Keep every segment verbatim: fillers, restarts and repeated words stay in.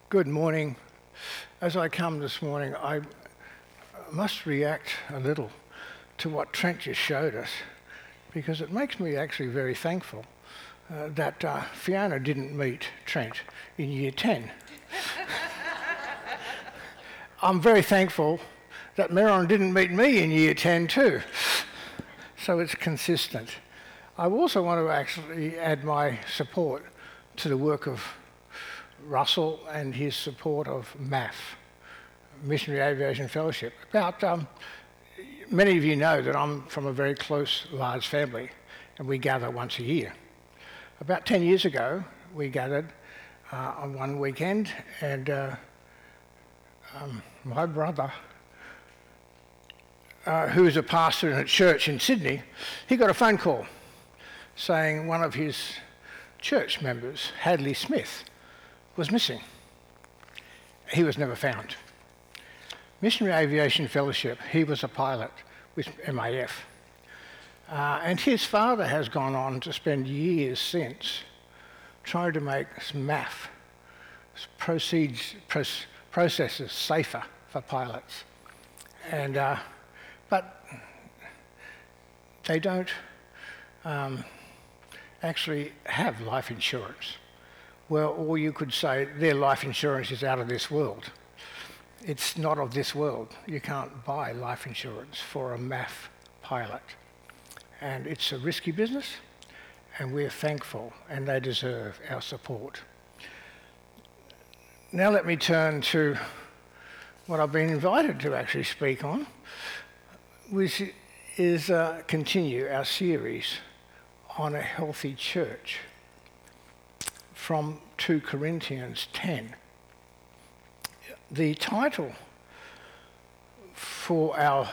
Good morning. As I come this morning, I must react a little to what Trent just showed us, because it makes me actually very thankful uh, that uh, Fiona didn't meet Trent in year ten. I'm very thankful that Meron didn't meet me in year ten too. So it's consistent. I also want to actually add my support to the work of Russell and his support of M A F, Missionary Aviation Fellowship. About um, many of you know that I'm from a very close, large family, and we gather once a year. About ten years ago, we gathered uh, on one weekend, and uh, um, my brother, uh, who is a pastor in a church in Sydney, he got a phone call saying one of his church members, Hadley Smith, was missing. He was never found. Missionary Aviation Fellowship, he was a pilot with M A F. Uh, and his father has gone on to spend years since trying to make M A F proceeds, proce- processes safer for pilots. And, uh, but they don't um, actually have life insurance. Well, or you could say their life insurance is out of this world. It's not of this world. You can't buy life insurance for a M A F pilot. And it's a risky business, and we're thankful, and they deserve our support. Now let me turn to what I've been invited to actually speak on, which is uh, continue our series on a healthy church from two Corinthians ten. The title for our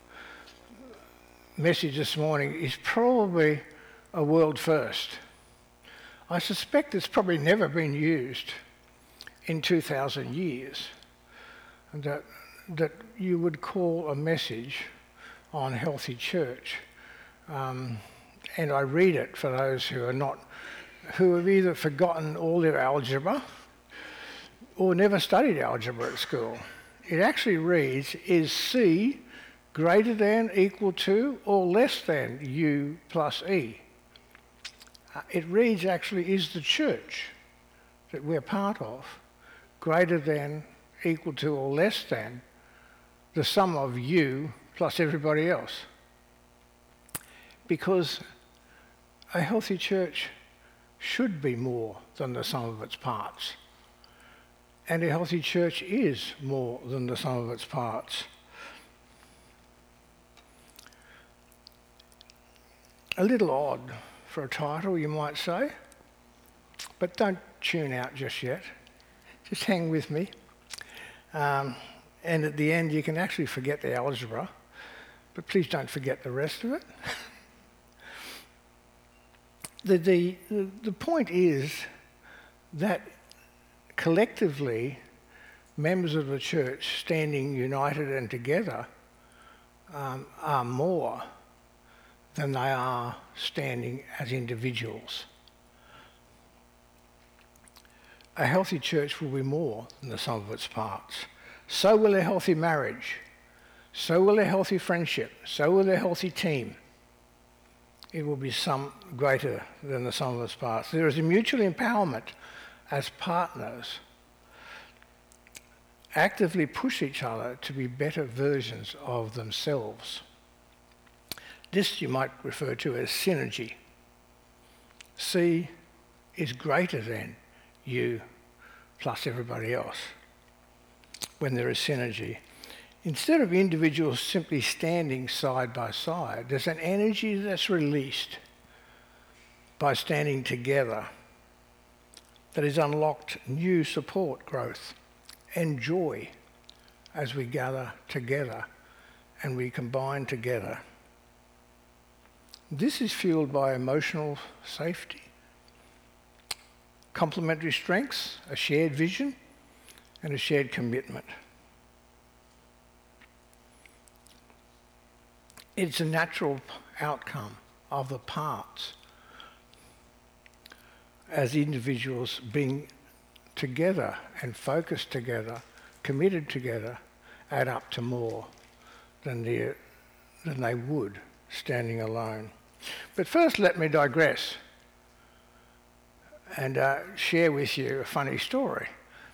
message this morning is probably a world first. I suspect it's probably never been used in two thousand years, that, that you would call a message on healthy church. Um, and I read it for those who are not who have either forgotten all their algebra or never studied algebra at school. It actually reads, is C greater than, equal to, or less than U plus E? Uh, it reads actually, is the church that we're part of greater than, equal to, or less than the sum of U plus everybody else? Because a healthy church should be more than the sum of its parts. And a healthy church is more than the sum of its parts. A little odd for a title, you might say, but don't tune out just yet. Just hang with me. Um, and at the end, you can actually forget the algebra, but please don't forget the rest of it. The, the, the point is that collectively, members of the church standing united and together um, are more than they are standing as individuals. A healthy church will be more than the sum of its parts. So will a healthy marriage. So will a healthy friendship. So will a healthy team. It will be some greater than the sum of its parts. There is a mutual empowerment as partners actively push each other to be better versions of themselves. This you might refer to as synergy. C is greater than U plus everybody else when there is synergy. Instead of individuals simply standing side by side, there's an energy that's released by standing together that has unlocked new support growth and joy as we gather together and we combine together. This is fueled by emotional safety, complementary strengths, a shared vision, and a shared commitment. It's a natural outcome of the parts as individuals being together and focused together, committed together, add up to more than, the, than they would standing alone. But first let me digress and uh, share with you a funny story.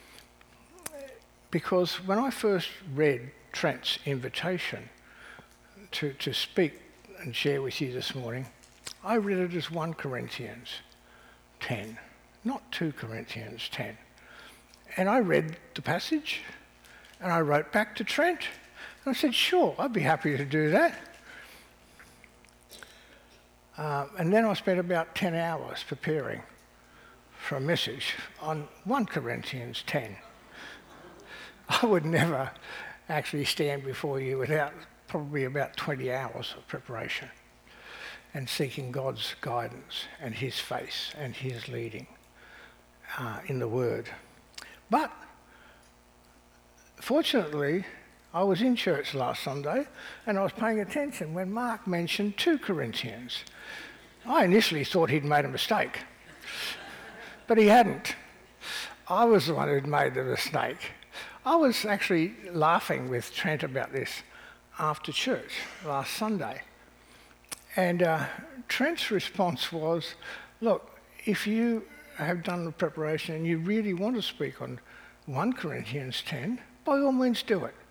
Because when I first read Trent's invitation to, to speak and share with you this morning, I read it as First Corinthians ten, not Second Corinthians ten. And I read the passage and I wrote back to Trent and I said, sure, I'd be happy to do that. Uh, and then I spent about ten hours preparing for a message on First Corinthians ten. I would never actually stand before you without probably about twenty hours of preparation and seeking God's guidance and his face and his leading uh, in the Word. But fortunately, I was in church last Sunday and I was paying attention when Mark mentioned Second Corinthians. I initially thought he'd made a mistake, but he hadn't. I was the one who'd made the mistake. I was actually laughing with Trent about this after church last Sunday. And uh, Trent's response was, look, if you have done the preparation and you really want to speak on First Corinthians ten, by all means do it.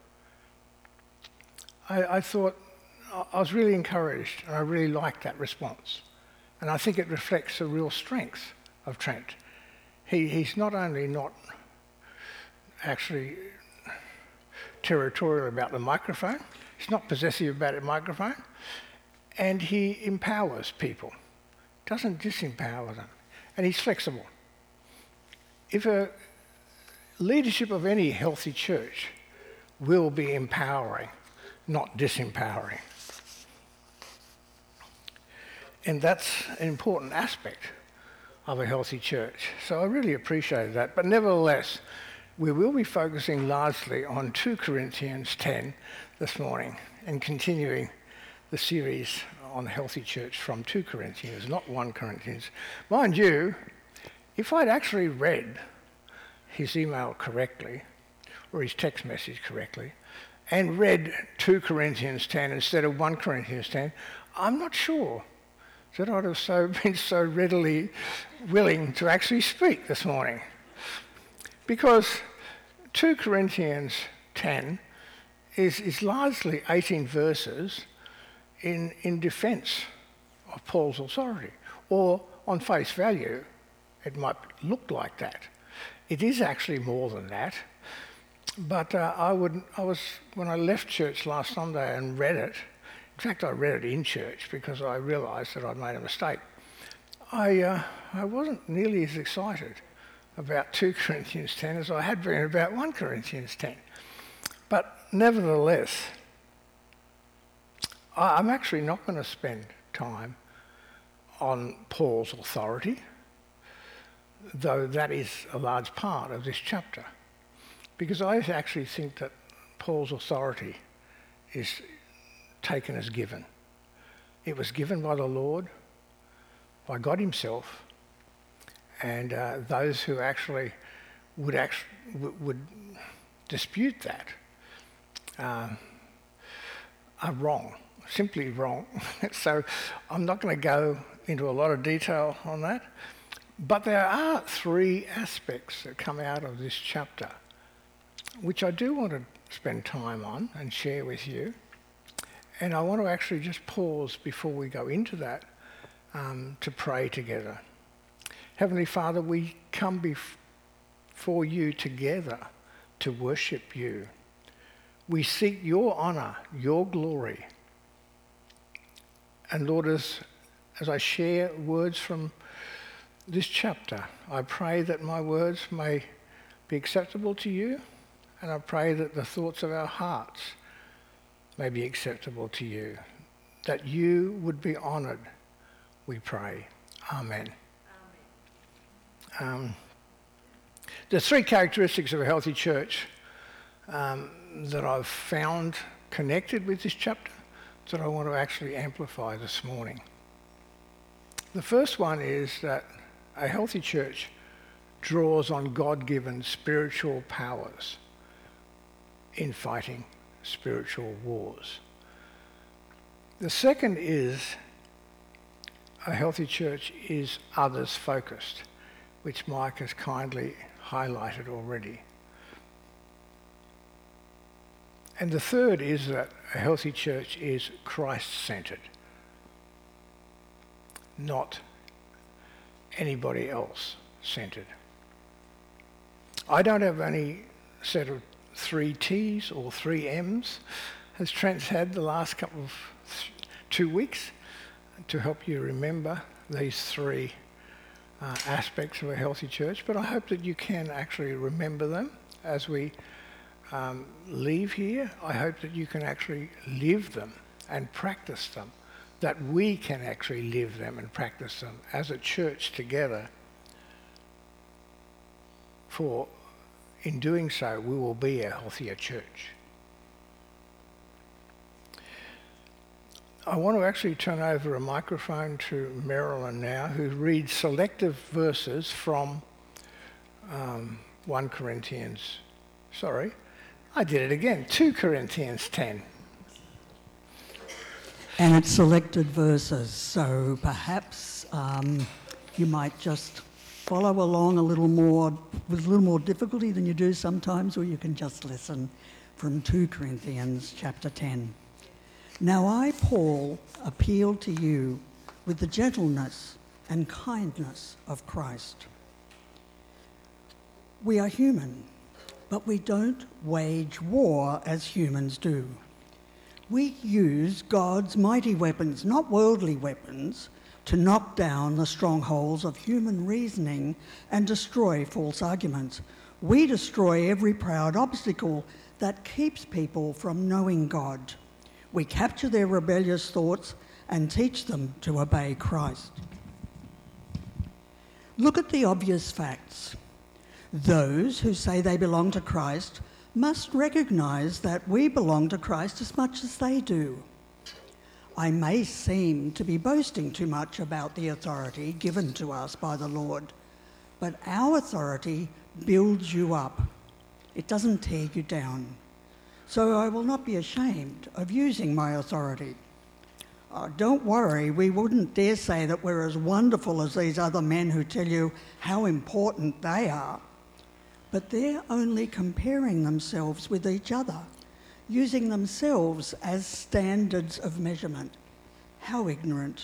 I, I thought, I was really encouraged and I really liked that response. And I think it reflects the real strength of Trent. He, he's not only not actually territorial about the microphone, he's not possessive about the microphone, and he empowers people, doesn't disempower them, and he's flexible. If a leadership of any healthy church will be empowering, not disempowering. And that's an important aspect of a healthy church. So I really appreciated that. But nevertheless, we will be focusing largely on Second Corinthians ten this morning and continuing the series on healthy church from Second Corinthians, not First Corinthians. Mind you, if I'd actually read his email correctly, or his text message correctly, and read Second Corinthians ten instead of First Corinthians ten, I'm not sure that I'd have so been so readily willing to actually speak this morning. Because Second Corinthians ten is, is largely eighteen verses in, in defence of Paul's authority, or on face value, it might look like that. It is actually more than that. But uh, I would, I was, when I left church last Sunday and read it, in fact I read it in church because I realised that I'd made a mistake, I, uh, I wasn't nearly as excited about Second Corinthians ten as I had been about First Corinthians ten. But nevertheless, I, I'm actually not going to spend time on Paul's authority, though that is a large part of this chapter, because I actually think that Paul's authority is taken as given. It was given by the Lord, by God himself, and uh, those who actually would, actually, would dispute that uh, are wrong, simply wrong. So I'm not going to go into a lot of detail on that. But there are three aspects that come out of this chapter, which I do want to spend time on and share with you. And I want to actually just pause before we go into that um, to pray together. Heavenly Father, we come before you together to worship you. We seek your honour, your glory. And Lord, as, as I share words from this chapter, I pray that my words may be acceptable to you, and I pray that the thoughts of our hearts may be acceptable to you, that you would be honoured, we pray. Amen. Amen. Um, there's three characteristics of a healthy church um, that I've found connected with this chapter that I want to actually amplify this morning. The first one is that a healthy church draws on God-given spiritual powers in fighting spiritual wars. The second is a healthy church is others-focused, which Mike has kindly highlighted already. And the third is that a healthy church is Christ-centred, not anybody else centred. I don't have any set of three T's or three M's, as Trent's had the last couple of th- two weeks, to help you remember these three uh, aspects of a healthy church. But I hope that you can actually remember them as we um, leave here. I hope that you can actually live them and practice them, that we can actually live them and practice them as a church together. For in doing so, we will be a healthier church. I want to actually turn over a microphone to Marilyn now, who reads selective verses from um, First Corinthians, sorry, I did it again, Second Corinthians ten. And it's selected verses, so perhaps um, you might just follow along a little more, with a little more difficulty than you do sometimes, or you can just listen from Second Corinthians chapter ten. Now I, Paul, appeal to you with the gentleness and kindness of Christ. We are human, but we don't wage war as humans do. We use God's mighty weapons, not worldly weapons, to knock down the strongholds of human reasoning and destroy false arguments. We destroy every proud obstacle that keeps people from knowing God. We capture their rebellious thoughts and teach them to obey Christ. Look at the obvious facts. Those who say they belong to Christ must recognise that we belong to Christ as much as they do. I may seem to be boasting too much about the authority given to us by the Lord, but our authority builds you up. It doesn't tear you down. So I will not be ashamed of using my authority. Uh, don't worry, we wouldn't dare say that we're as wonderful as these other men who tell you how important they are. But they're only comparing themselves with each other, using themselves as standards of measurement. How ignorant.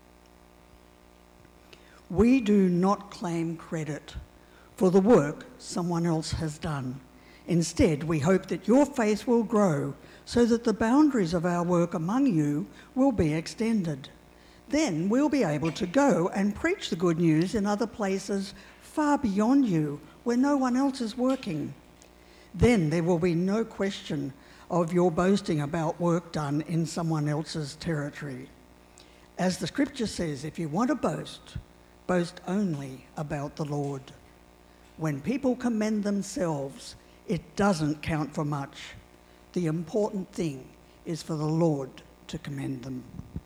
We do not claim credit for the work someone else has done. Instead, we hope that your faith will grow so that the boundaries of our work among you will be extended. Then we'll be able to go and preach the good news in other places far beyond you, where no one else is working. Then there will be no question of your boasting about work done in someone else's territory. As the scripture says, if you want to boast, boast only about the Lord. When people commend themselves, it doesn't count for much. The important thing is for the Lord to commend them.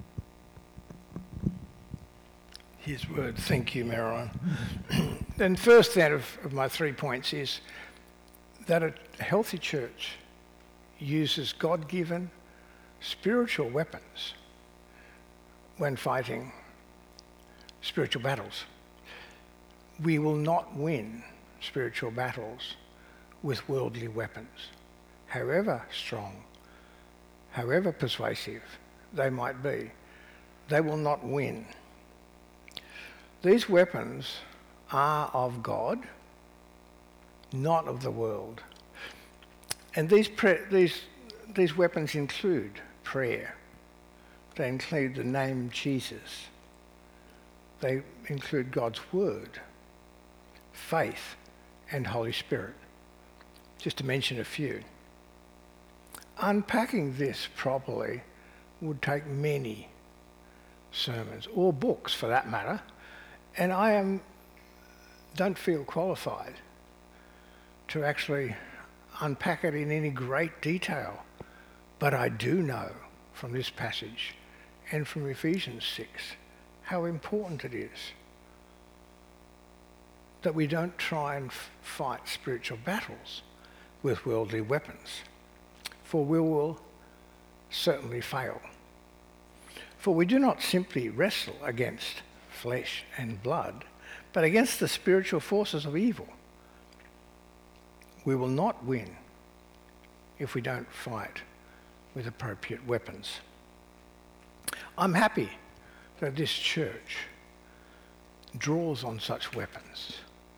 His word. Thank you, Marilyn. And first out of, of my three points is that a healthy church uses God-given spiritual weapons when fighting spiritual battles. We will not win spiritual battles with worldly weapons, however strong, however persuasive they might be. They will not win. These weapons are of God, not of the world. And these, pre- these, these weapons include prayer. They include the name Jesus. They include God's word, faith, and Holy Spirit, just to mention a few. Unpacking this properly would take many sermons, or books for that matter, and I am, don't feel qualified to actually unpack it in any great detail. But I do know from this passage and from Ephesians six how important it is that we don't try and f- fight spiritual battles with worldly weapons, for we will certainly fail. For we do not simply wrestle against flesh and blood, but against the spiritual forces of evil. We will not win if we don't fight with appropriate weapons. I'm happy that this church draws on such weapons.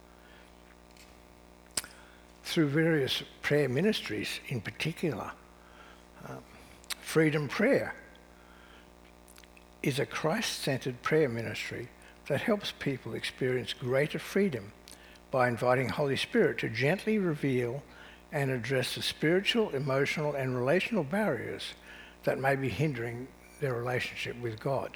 Through various prayer ministries in particular, uh, Freedom Prayer is a Christ-centered prayer ministry that helps people experience greater freedom by inviting Holy Spirit to gently reveal and address the spiritual, emotional and relational barriers that may be hindering their relationship with God.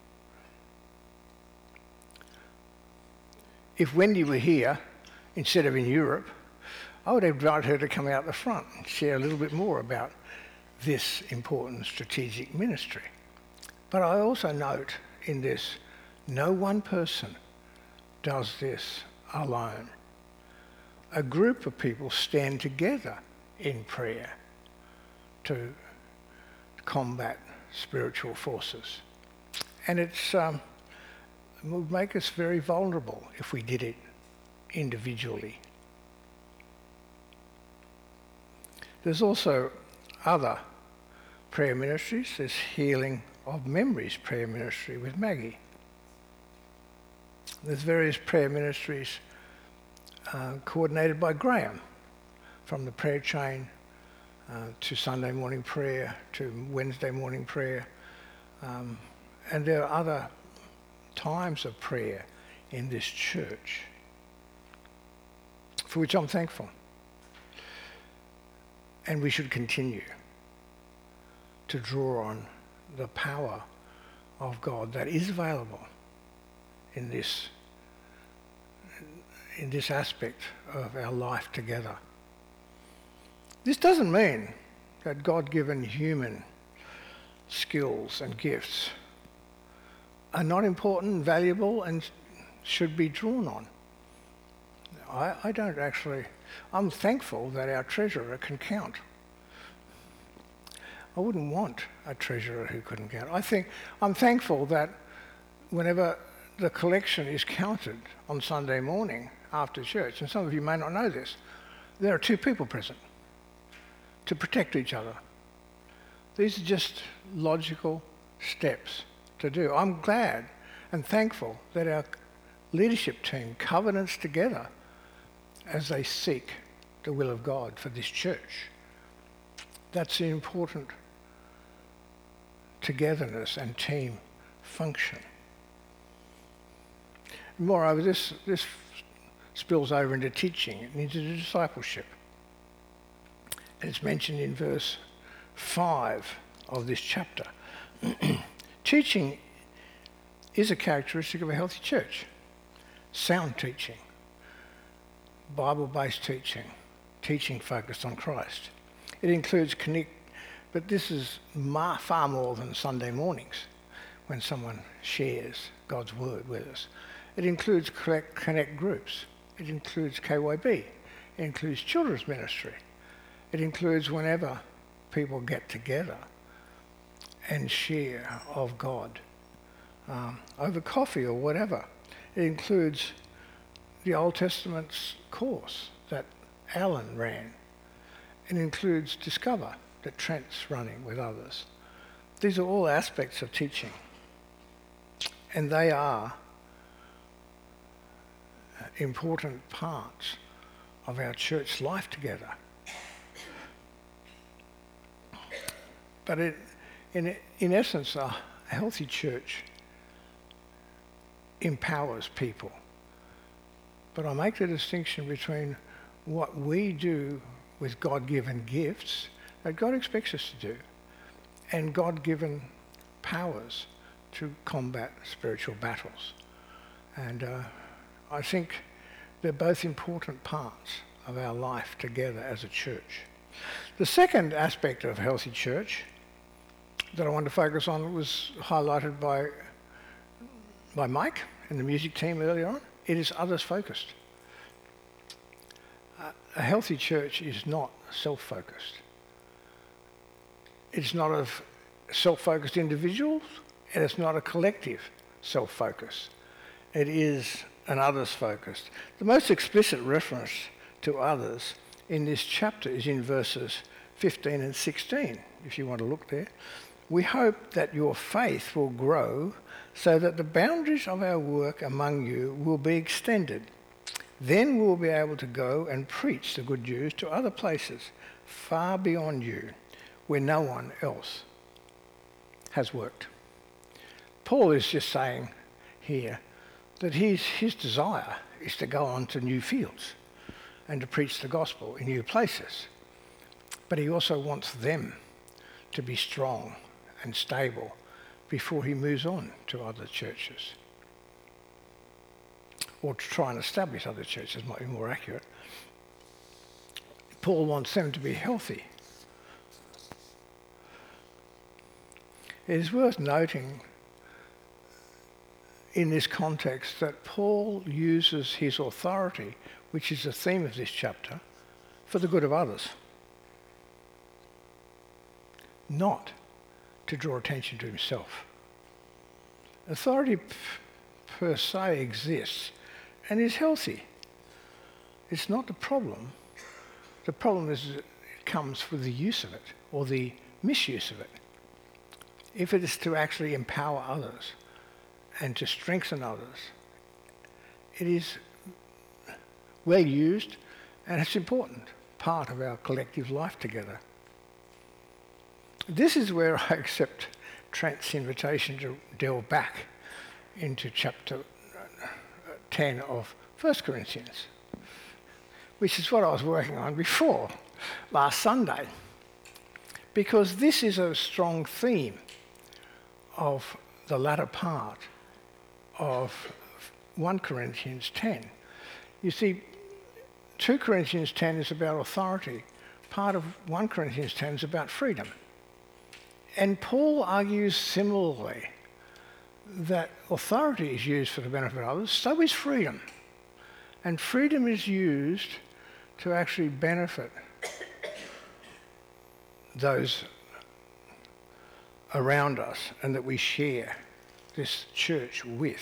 If Wendy were here instead of in Europe, I would invite her to come out the front and share a little bit more about this important strategic ministry. But I also note in this, no one person does this alone. A group of people stand together in prayer to combat spiritual forces. And it's, um, it would make us very vulnerable if we did it individually. There's also other prayer ministries. There's Healing of Memories prayer ministry with Maggie. There's various prayer ministries uh, coordinated by Graham, from the prayer chain uh, to Sunday morning prayer to Wednesday morning prayer. Um, and there are other times of prayer in this church, for which I'm thankful. And we should continue to draw on the power of God that is available in this, in this aspect of our life together. This doesn't mean that God-given human skills and gifts are not important, valuable, and should be drawn on. I, I don't actually... I'm thankful that our treasurer can count. I wouldn't want a treasurer who couldn't count. I think I'm thankful that whenever the collection is counted on Sunday morning after church, and some of you may not know this, there are two people present to protect each other. These are just logical steps to do. I'm glad and thankful that our leadership team covenants together as they seek the will of God for this church. That's the important togetherness and team function. Moreover, this, this spills over into teaching and into discipleship. And it's mentioned in verse five of this chapter. Teaching is a characteristic of a healthy church. Sound teaching, Bible-based teaching, teaching focused on Christ. It includes connect, but this is ma- far more than Sunday mornings when someone shares God's word with us. It includes connect, connect groups. It includes K Y B. It includes children's ministry. It includes whenever people get together and share of God um, over coffee or whatever. It includes the Old Testament's course that Alan ran. It includes Discover that Trent's running with others. These are all aspects of teaching, and they are important parts of our church life together. But it, in, in essence, a healthy church empowers people. But I make the distinction between what we do with God-given gifts that God expects us to do and God-given powers to combat spiritual battles. And uh, I think they're both important parts of our life together as a church. The second aspect of healthy church that I want to focus on was highlighted by, by Mike and the music team earlier on. It is others focused. A healthy church is not self-focused. It's not of self-focused individuals, and it's not a collective self-focus. It is an others-focused. The most explicit reference to others in this chapter is in verses fifteen and sixteen, if you want to look there. We hope that your faith will grow so that the boundaries of our work among you will be extended. Then we'll be able to go and preach the good news to other places far beyond you where no one else has worked. Paul is just saying here that his, his desire is to go on to new fields and to preach the gospel in new places. But he also wants them to be strong and stable before he moves on to other churches. Or to try and establish other churches, might be more accurate. Paul wants them to be healthy. It is worth noting in this context that Paul uses his authority, which is the theme of this chapter, for the good of others, not to draw attention to himself. Authority p- per se exists and is healthy. It's not the problem. The problem is that it comes with the use of it or the misuse of it. If it is to actually empower others and to strengthen others, it is well used and it's an important part of our collective life together. This is where I accept Trent's invitation to delve back into chapter ten of First Corinthians, which is what I was working on before last Sunday, because this is a strong theme of the latter part of First Corinthians ten. You see, Second Corinthians ten is about authority. Part of First Corinthians ten is about freedom. And Paul argues similarly that authority is used for the benefit of others, so is freedom. And freedom is used to actually benefit those around us and that we share this church with.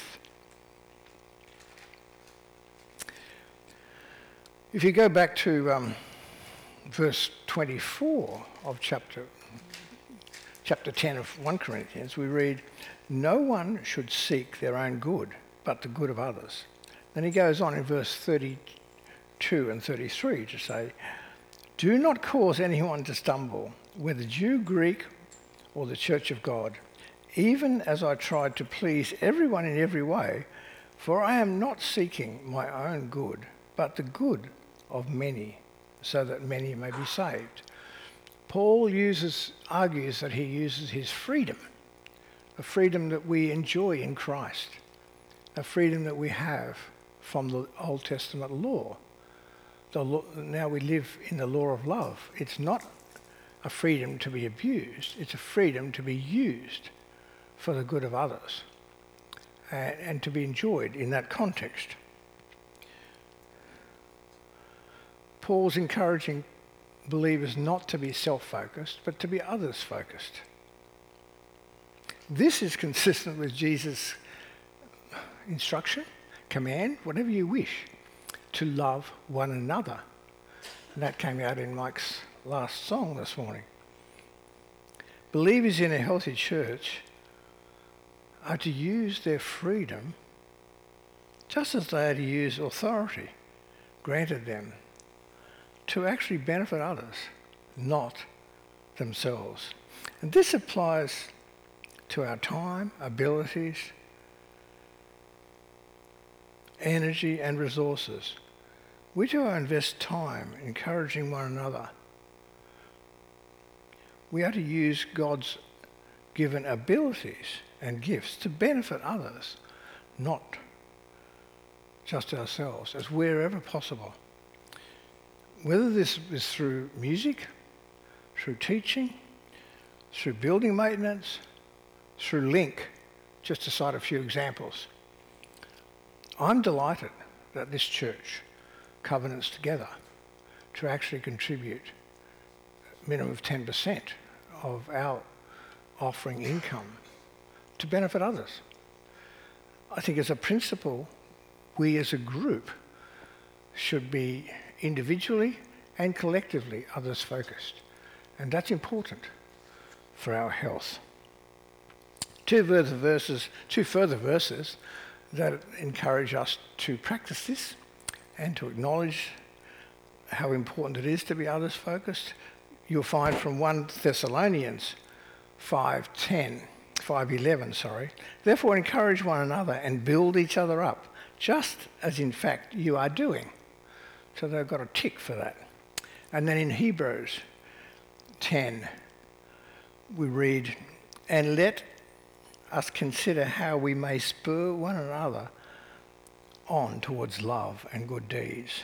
If you go back to um, verse twenty-four of chapter chapter ten of First Corinthians, we read, "No one should seek their own good, but the good of others." Then he goes on in verse thirty-two and thirty-three to say, "Do not cause anyone to stumble, whether Jew, Greek, or the church of God, even as I tried to please everyone in every way, for I am not seeking my own good, but the good of many, so that many may be saved." Paul uses, argues that he uses his freedom, a freedom that we enjoy in Christ, a freedom that we have from the Old Testament law. The law now we live in the law of love. It's not a freedom to be abused, it's a freedom to be used for the good of others and, and to be enjoyed in that context. Paul's encouraging believers not to be self-focused, but to be others-focused. This is consistent with Jesus' instruction, command, whatever you wish, to love one another. And that came out in Mike's last song this morning. Believers in a healthy church are to use their freedom just as they are to use authority granted them to actually benefit others, not themselves. And this applies to our time, abilities, energy and resources. We do invest time encouraging one another. We are to use God's given abilities and gifts to benefit others, not just ourselves, as wherever possible. Whether this is through music, through teaching, through building maintenance, through Link, just to cite a few examples. I'm delighted that this church covenants together to actually contribute a minimum of ten percent of our offering income to benefit others. I think as a principle, we as a group should be individually and collectively others focused. And that's important for our health. Two further verses, two further verses that encourage us to practice this and to acknowledge how important it is to be others focused. You'll find from First Thessalonians five ten, five eleven, sorry. Therefore encourage one another and build each other up, just as in fact you are doing. So they've got a tick for that. And then in Hebrews ten, we read, and let us consider how we may spur one another on towards love and good deeds.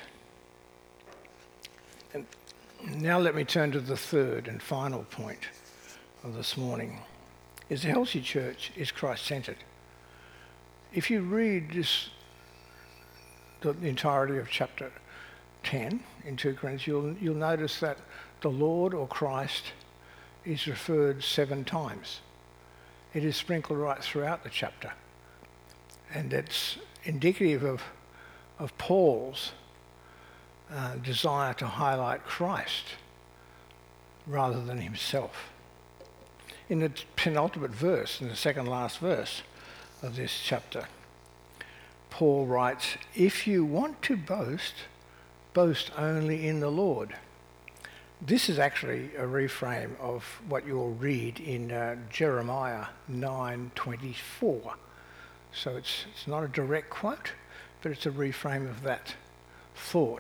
And now let me turn to the third and final point of this morning, is a healthy church is Christ-centred. If you read this, the entirety of chapter ten in Second Corinthians, you'll, you'll notice that the Lord or Christ is referred seven times. It is sprinkled right throughout the chapter. And it's indicative of, of Paul's uh, desire to highlight Christ rather than himself. In the penultimate verse, in the second last verse of this chapter, Paul writes, if you want to boast, boast only in the Lord. This is actually a reframe of what you'll read in uh, Jeremiah nine twenty-four. So it's, it's not a direct quote, but it's a reframe of that thought.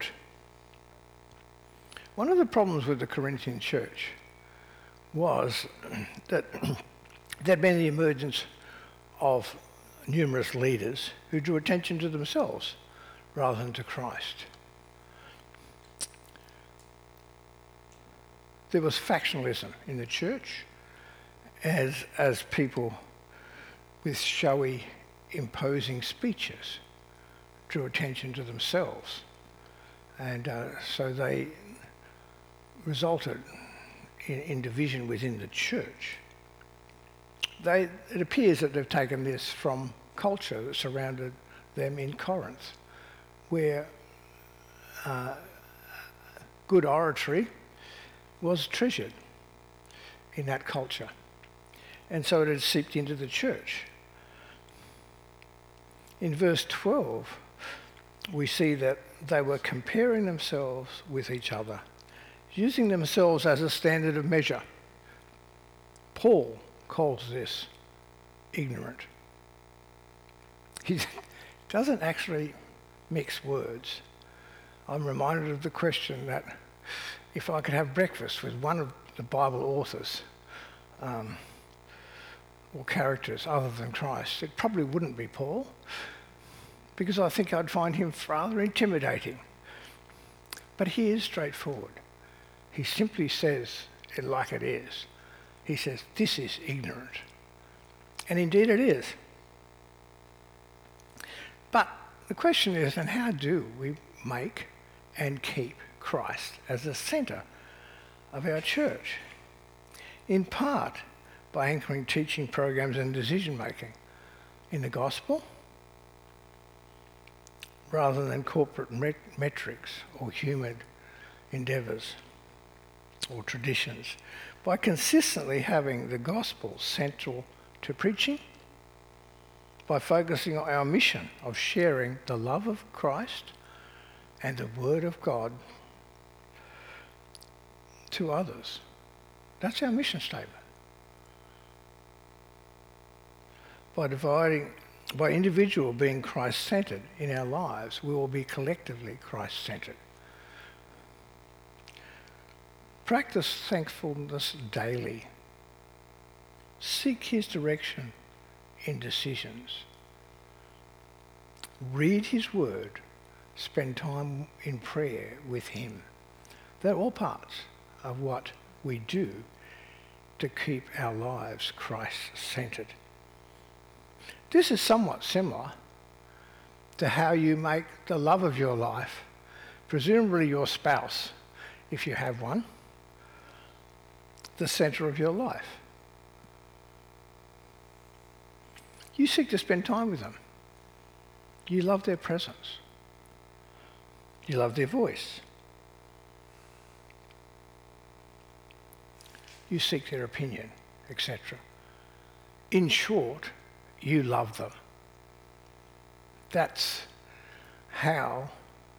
One of the problems with the Corinthian church was that there'd been the emergence of numerous leaders who drew attention to themselves rather than to Christ. There was factionalism in the church as, as people with showy, imposing speeches drew attention to themselves. And uh, so they resulted in, in division within the church. They, it appears that they've taken this from culture that surrounded them in Corinth, where uh, good oratory was treasured in that culture. And so it had seeped into the church. In verse twelve, we see that they were comparing themselves with each other, using themselves as a standard of measure. Paul calls this ignorant. He doesn't actually mix words. I'm reminded of the question that if I could have breakfast with one of the Bible authors um, or characters other than Christ, it probably wouldn't be Paul, because I think I'd find him rather intimidating. But he is straightforward. He simply says it like it is. He says, this is ignorant. And indeed it is. But the question is, and how do we make and keep Christ as the centre of our church? In part by anchoring teaching programs and decision making in the gospel rather than corporate met- metrics or human endeavours or traditions, by consistently having the gospel central to preaching, by focusing on our mission of sharing the love of Christ and the word of God to others. That's our mission statement. By dividing, by individual being Christ-centred in our lives, we will be collectively Christ-centred. Practice thankfulness daily. Seek his direction in decisions. Read his word. Spend time in prayer with him. They're all parts of what we do to keep our lives Christ-centred. This is somewhat similar to how you make the love of your life, presumably your spouse, if you have one, the centre of your life. You seek to spend time with them. You love their presence. You love their voice. You seek their opinion, et cetera. In short, you love them. That's how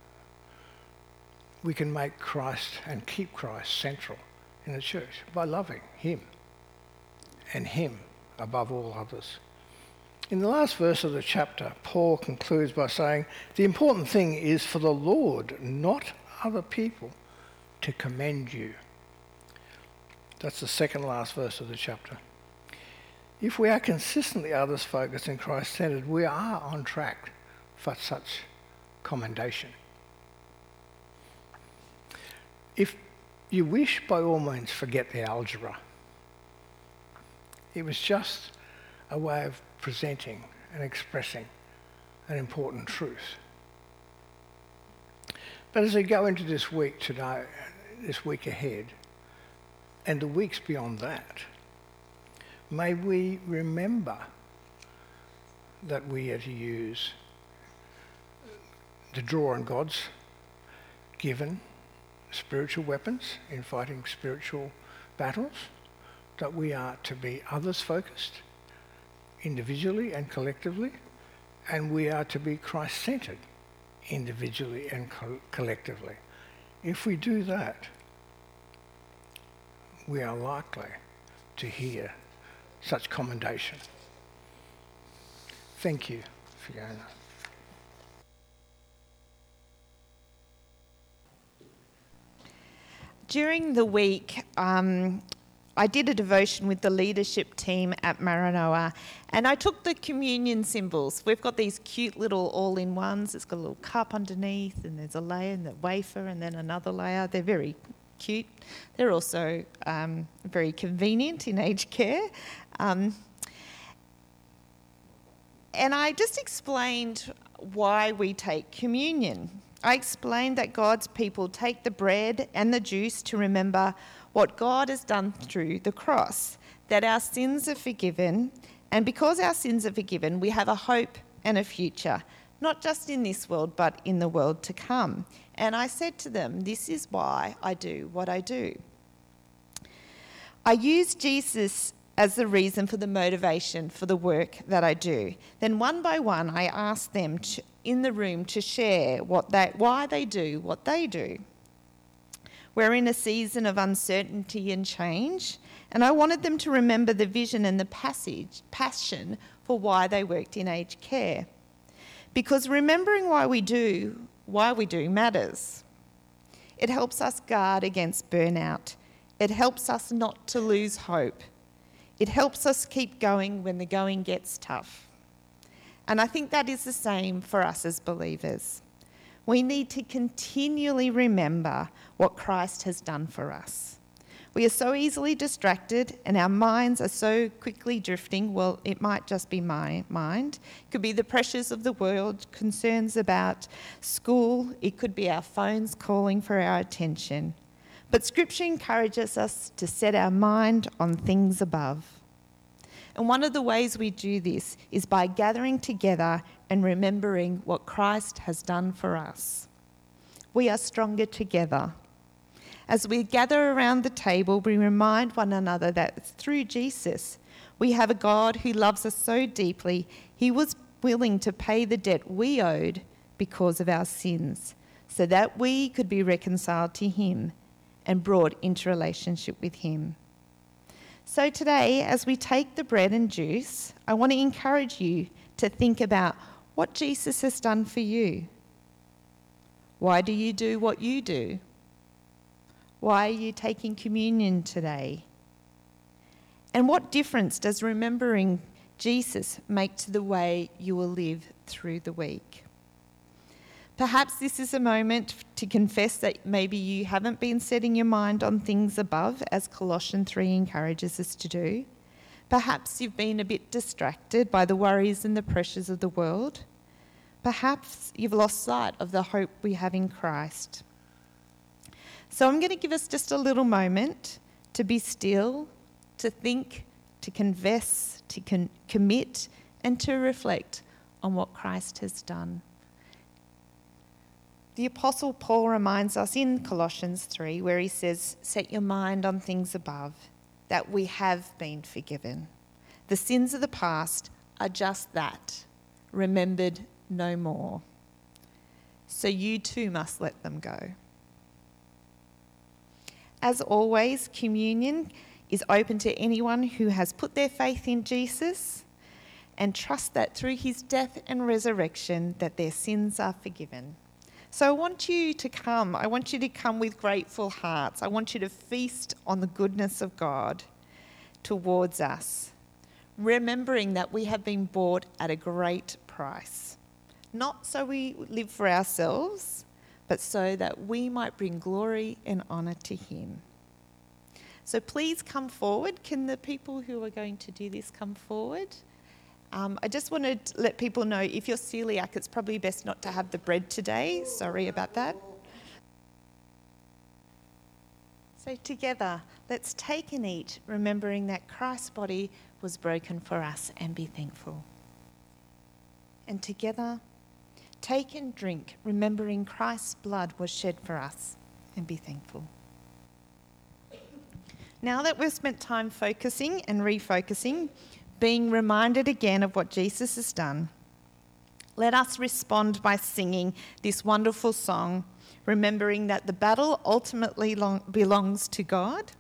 we can make Christ and keep Christ central in the church, by loving him and him above all others. In the last verse of the chapter, Paul concludes by saying, the important thing is for the Lord, not other people, to commend you. That's the second last verse of the chapter. If we are consistently others-focused and Christ-centred, we are on track for such commendation. If you wish, by all means, forget the algebra. It was just a way of presenting and expressing an important truth. But as we go into this week today, this week ahead, and the weeks beyond that, may we remember that we are to use to draw on God's given spiritual weapons in fighting spiritual battles, that we are to be others-focused, individually and collectively, and we are to be Christ-centred individually and co- collectively. If we do that, we are likely to hear such commendation. Thank you, Fiona. During the week, um, I did a devotion with the leadership team at Maranoa, and I took the communion symbols. We've got these cute little all-in-ones. It's got a little cup underneath, and there's a layer, and the wafer, and then another layer. They're very cute. They're also um, very convenient in aged care. Um, and I just explained why we take communion. I explained that God's people take the bread and the juice to remember what God has done through the cross, that our sins are forgiven, and because our sins are forgiven, we have a hope and a future, not just in this world, but in the world to come. And I said to them, this is why I do what I do. I use Jesus as the reason for the motivation for the work that I do. Then one by one, I asked them to, in the room to share what they, why they do what they do. We're in a season of uncertainty and change, and I wanted them to remember the vision and the passage, passion for why they worked in aged care. Because remembering why we do, why we do matters. It helps us guard against burnout. It helps us not to lose hope. It helps us keep going when the going gets tough. And I think that is the same for us as believers. We need to continually remember what Christ has done for us. We are so easily distracted and our minds are so quickly drifting. Well, it might just be my mind. It could be the pressures of the world, concerns about school. It could be our phones calling for our attention. But Scripture encourages us to set our mind on things above. And one of the ways we do this is by gathering together and remembering what Christ has done for us. We are stronger together. As we gather around the table, we remind one another that through Jesus, we have a God who loves us so deeply, he was willing to pay the debt we owed because of our sins, so that we could be reconciled to him and brought into relationship with him. So today, as we take the bread and juice, I want to encourage you to think about what Jesus has done for you. Why do you do what you do? Why are you taking communion today? And what difference does remembering Jesus make to the way you will live through the week? Perhaps this is a moment to confess that maybe you haven't been setting your mind on things above, as Colossians three encourages us to do. Perhaps you've been a bit distracted by the worries and the pressures of the world. Perhaps you've lost sight of the hope we have in Christ. So I'm going to give us just a little moment to be still, to think, to confess, to con- commit, and to reflect on what Christ has done. The Apostle Paul reminds us in Colossians three, where he says, "Set your mind on things above, that we have been forgiven. The sins of the past are just that, remembered no more. So you too must let them go." As always, communion is open to anyone who has put their faith in Jesus and trust that through his death and resurrection that their sins are forgiven. So I want you to come. I want you to come with grateful hearts. I want you to feast on the goodness of God towards us, remembering that we have been bought at a great price, not so we live for ourselves, but so that we might bring glory and honour to him. So please come forward. Can the people who are going to do this come forward? Um, I just want to let people know, if you're celiac, it's probably best not to have the bread today. Sorry about that. So together, let's take and eat, remembering that Christ's body was broken for us, and be thankful. And together, take and drink, remembering Christ's blood was shed for us, and be thankful. Now that we've spent time focusing and refocusing, being reminded again of what Jesus has done, let us respond by singing this wonderful song, remembering that the battle ultimately long belongs to God,